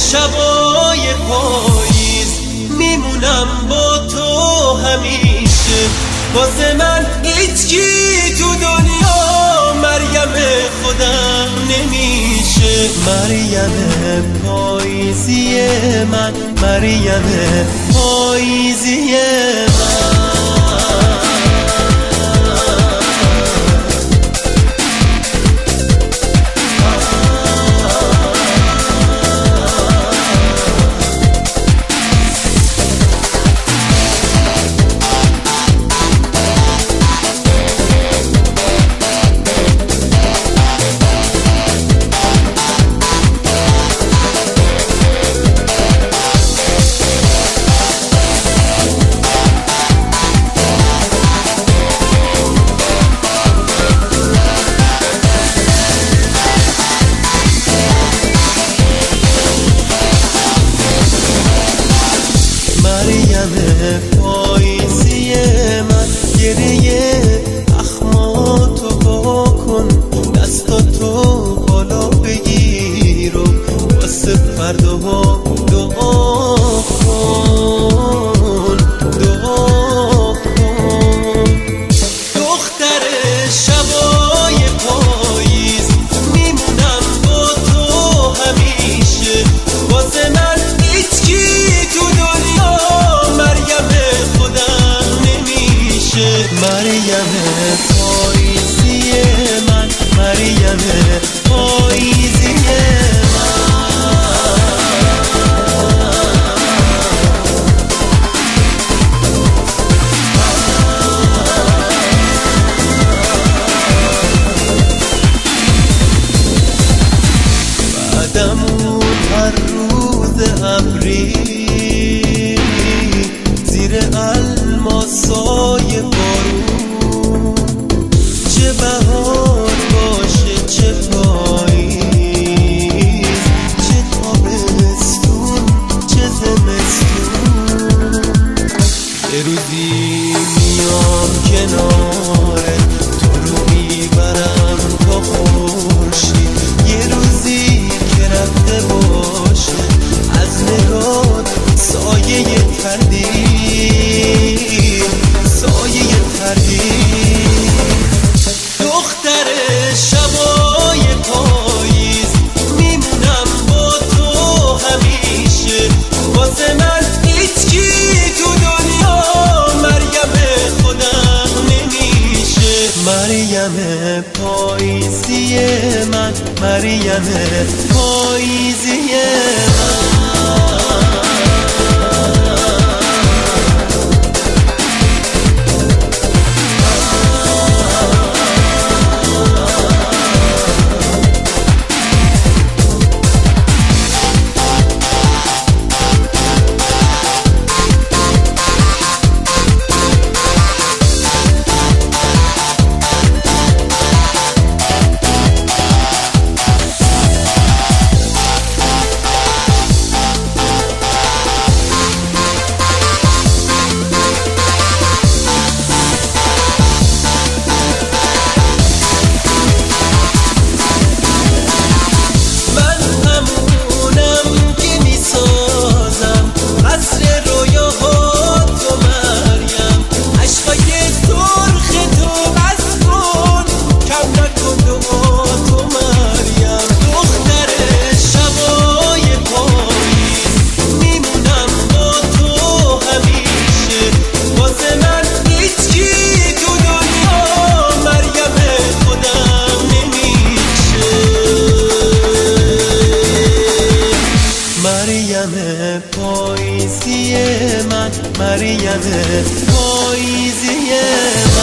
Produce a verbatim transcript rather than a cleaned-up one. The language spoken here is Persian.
شبای پاییز میمونم با تو همیشه. واسه من هیچکی تو دنیا مریم خودم نمیشه. مریم پاییزی من، مریم پاییزی من. مریم پاییزی من، گریه اخماتو با کن، دستاتو بالا بگیر و واسه فردا دعا کن، دعا کن. دختر شبای پاییز میمونم با تو همیشه. واسه من هیچکی تو دنیا مریم پاییزی من، مریم پاییزی من. بعدمون هر روز ابری زیر الماسای بارون، چه بهار باشه چه پاییز، چه تابستون چه زمستون. یه روزی میام کنارت، تو رو میبرم تا خورشید. یه روزی که رفته باشه از نگات سایه تردید، سایه تردید. دختر شبای پاییز میمونم با تو همیشه. واسه من هیچکی تو دنیا مریم خودم نمیشه. مریم پاییزی من، مریم پاییزی من. مریم پاییزی من، مریم پاییزی من.